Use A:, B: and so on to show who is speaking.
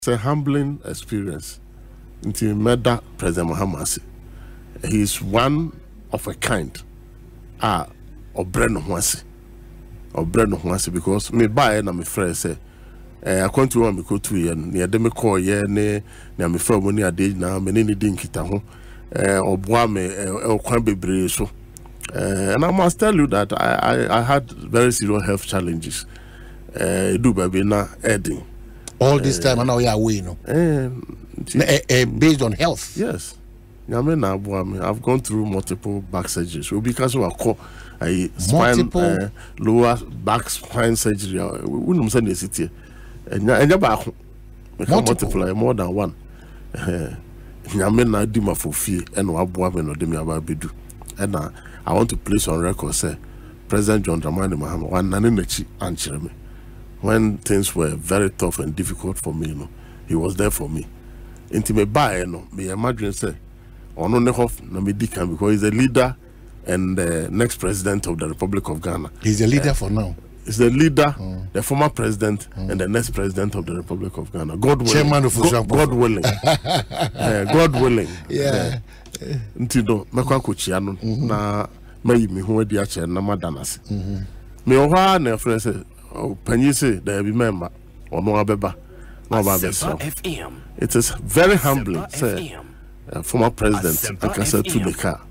A: It's a humbling experience. Until Meda President Muhammad, he is one of a kind. Obreno Huasi, because me buy and my friend say, I come to one go to ye near them call ye ne me friend money a day now, many didn't get a home or boame or quambe so. And I must tell you that I had very serious health challenges. Do baby na adding.
B: All this time, and now you are away, no? Based on health.
A: Yes. I've gone through multiple back surgeries. Because we call a spine, lower back spine surgery. We wouldn't send a city. And you're back. Multiply more than one. Yamena Dima for fee and Wabuamen or Demi Ababidu. And I want to place on record, say, President John Dramani Mahama, one Naninechi and Chereme. When things were very tough and difficult for me, he was there for me. Intimate by, me imagine say, on Nehof Namidika, because he's the leader and the next president of the Republic of Ghana.
B: He's the leader for now.
A: He's the leader, the former president, and the next president of the Republic of Ghana. God willing.
B: Chairman of
A: God willing. God willing.
B: Yeah.
A: Ntido mekwa kochiano na mayi mi ho adi ache na madanase. Me ohwa na friend say panyi say there be member ono abeba na ba beso. It is very humbling say former president Akasa Tuleka